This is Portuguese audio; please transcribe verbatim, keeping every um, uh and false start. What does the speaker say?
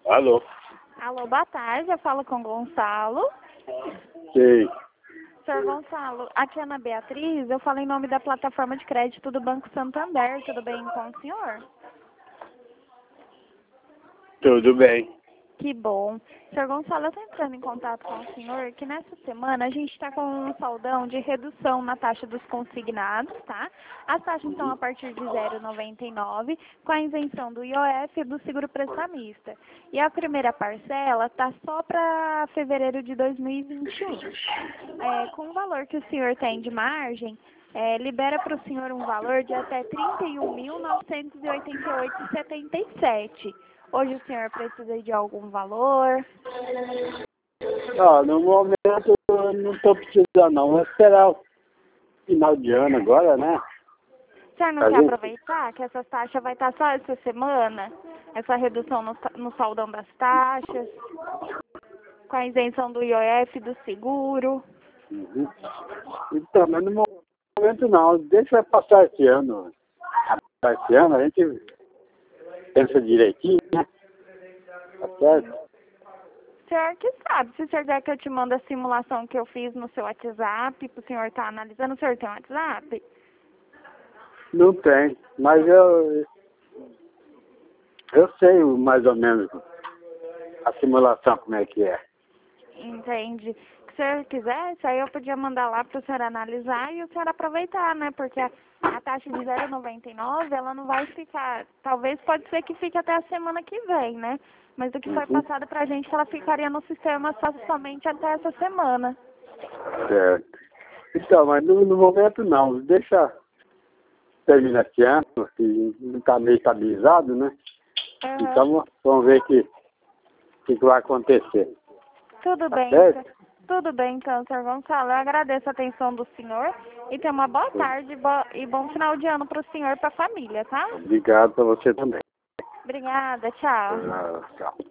Alô? Alô, boa tarde, eu falo com o Gonçalo. Sim. Senhor Gonçalo, aqui é Ana Beatriz, eu falo em nome da plataforma de crédito do Banco Santander, tudo bem com o senhor? Tudo bem. Que bom. Senhor Gonçalo, eu estou entrando em contato com o senhor que nessa semana a gente está com um saldão de redução na taxa dos consignados, tá? As taxas estão a partir de zero vírgula noventa e nove, com a isenção do I O F e do seguro prestamista. E a primeira parcela está só para fevereiro de dois mil e vinte e um. É, com o valor que o senhor tem de margem, é, libera para o senhor um valor de até trinta e um mil novecentos e oitenta e oito reais e setenta e sete centavos. Hoje o senhor precisa de algum valor? Ah, no momento eu não estou precisando não. Vou esperar o final de ano agora, né? O senhor não A quer gente... aproveitar que essa taxa vai estar só essa semana? Essa redução no, no saldão das taxas, com a isenção do I O F e do seguro. Uhum. Então, mas no momento não. Deixa passar esse ano. Passar esse ano a gente pensa direitinho, né? Tá certo? O senhor que sabe, se o senhor quer que eu te mande a simulação que eu fiz no seu WhatsApp, para o senhor estar analisando, o senhor tem um WhatsApp? Não tem, mas eu eu sei mais ou menos a simulação como é que é. Entende. Se o senhor quisesse, aí eu podia mandar lá para o senhor analisar e o senhor aproveitar, né? Porque a, a taxa de zero vírgula noventa e nove, ela não vai ficar, talvez pode ser que fique até a semana que vem, né? Mas o que foi Uhum. passado para a gente, ela ficaria no sistema só, somente até essa semana. Certo. Então, mas no, no momento não. Deixa terminar esse ano, que não está meio estabilizado, né? Uhum. Então vamos ver o que, que, que vai acontecer. Tudo Tá bem, certo? então. Tudo bem, então, senhor Gonçalo. Eu agradeço a atenção do senhor e tenha uma boa tarde bo- e bom final de ano para o senhor e para a família, tá? Obrigado para você também. Obrigada, tchau. Ah, tchau.